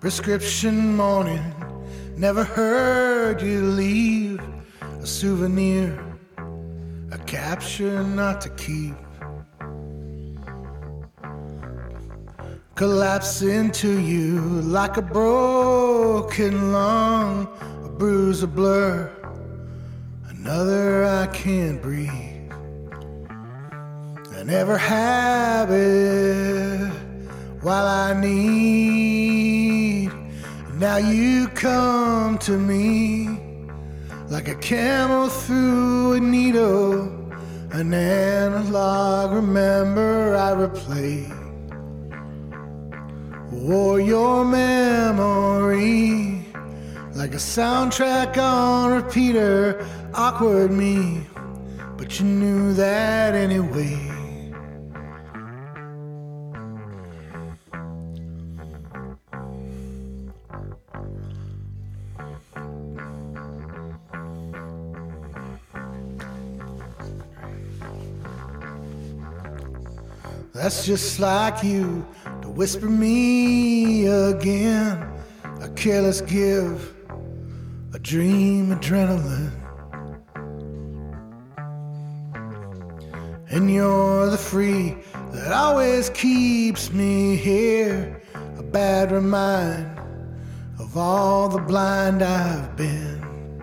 prescription morning. Never heard you leave a souvenir, a capture not to keep. Collapse into you like a broken lung, a bruise, a blur, another I can't breathe. I never have it while I need. Now you come to me like a camel through a needle, an analog. Remember I replay. Or your memory like a soundtrack on repeater. Awkward me, but you knew that anyway. That's just like you to whisper me again, a careless give, a dream adrenaline. And you're the free that always keeps me here, a bad remind of all the blind I've been.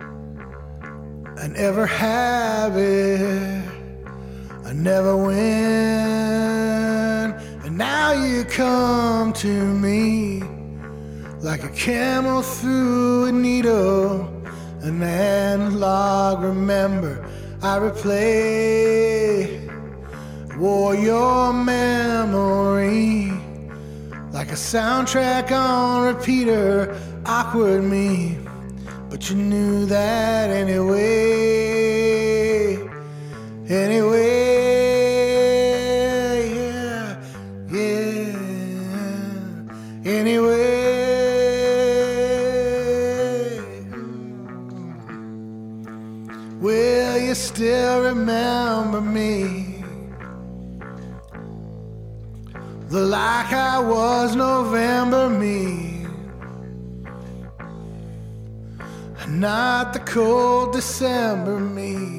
I never have it, I never win. And now you come to me like a camel through a needle, an analog. Remember I replay. Wore your memory like a soundtrack on repeater. Awkward me, but you knew that anyway. Anyway, yeah, yeah. Anyway, will you still remember me? The like I was November me, not the cold December me.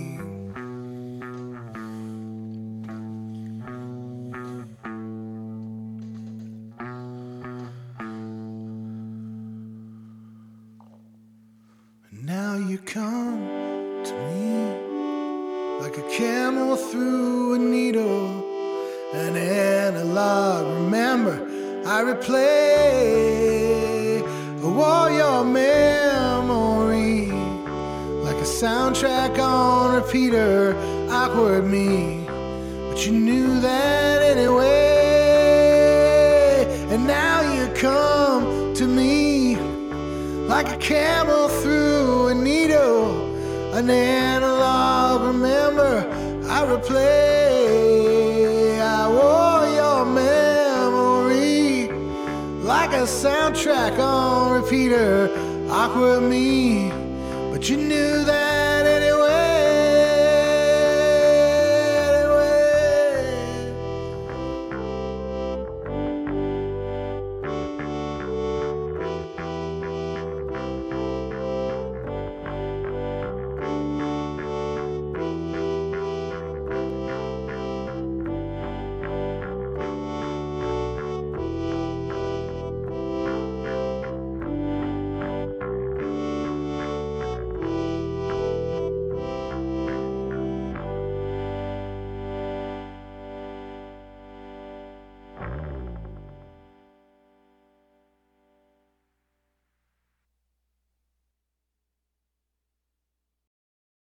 Now you come to me like a camel through a needle, an analog. Remember I replay. Wore your memory like a soundtrack on repeater. Awkward me, but you knew that anyway. And now you come to me like a camel through a needle, an analog. Remember I replay. I wore your memory like a soundtrack on repeater. Awkward me, but you knew that